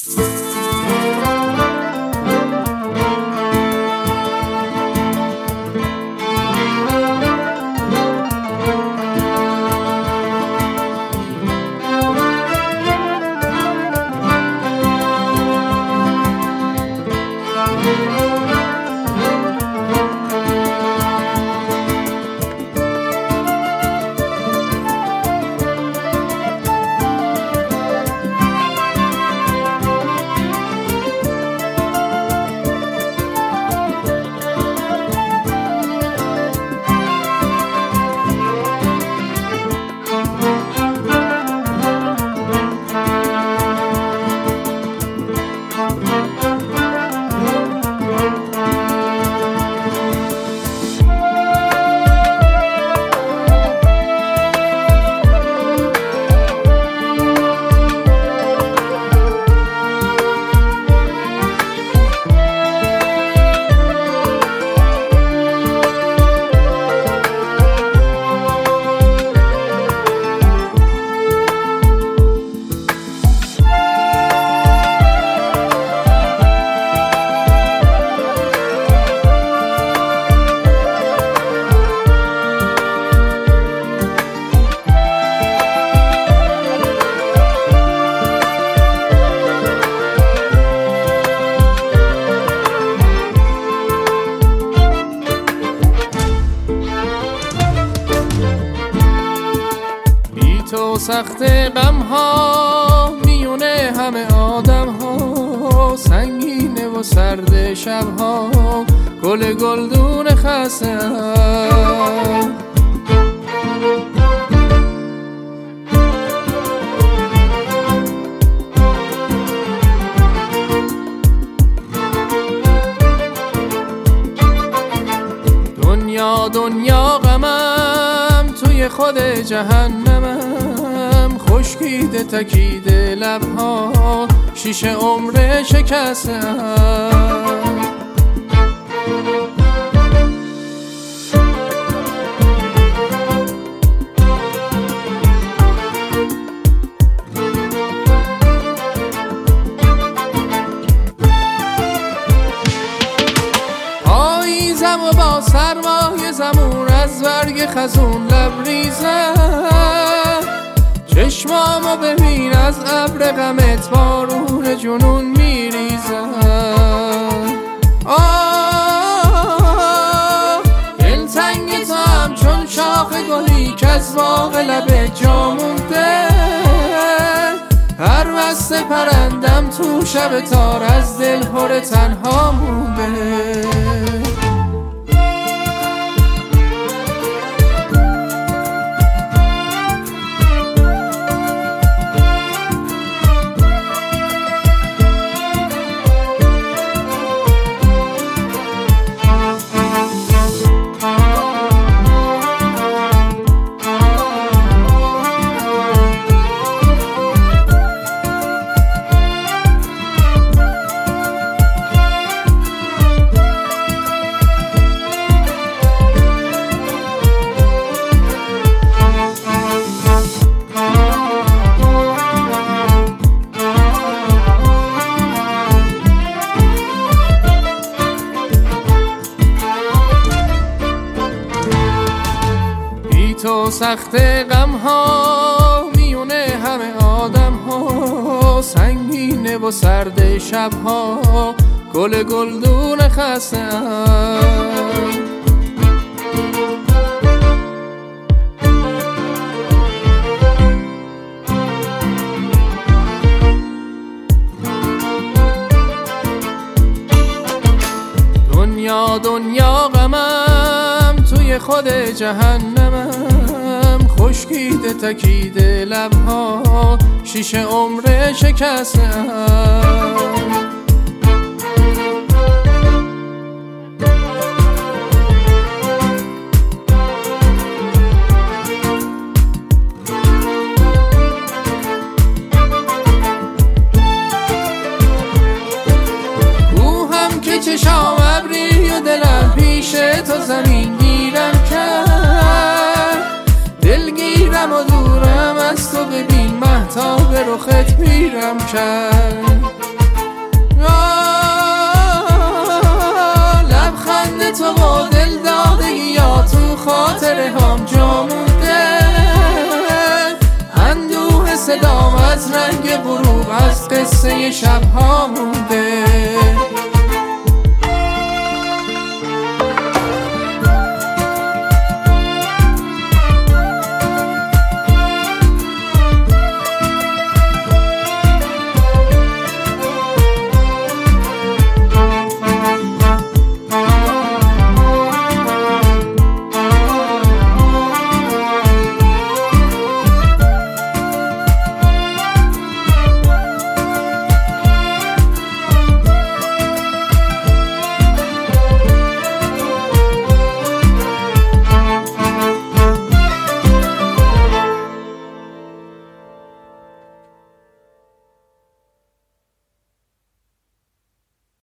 تو سخت غم ها میونه همه آدم ها، سنگینه و سرد شب ها، گل گلدون خسته دنیا دنیا غمم توی خود جهنمم، خشکیده تکیده لبها شیشه عمر شکستم. پاییزم و با سرمای زمون از برگ خزون لبریزم، چشمامو ببین از ابر غمت بارون جنون میریزم. دلتنگ تو هم چون شاخ گلی که از باغ لب جا مونده، هر وسته پرندم تو شب تار از دل هر تنها مونده. تو سخت غم ها میونه همه آدم ها، سنگینه و سرد شب ها، گل گلدون خسته‌ام. دنیا دنیا غمم توی خود جهنمم، خشکیده تکیده لبها شیشه عمر شکسته‌ام. کوهم که چشام ابری و دلم پیش تو زمین گیرم کرد، دلگیرم و دورم از تو ببین مهتاب رخت میرم کرد. تو با دل دادگی یا تو خاطره هام جا مونده، اندوه صدام از رنگ غروب از قصه شبها مونده.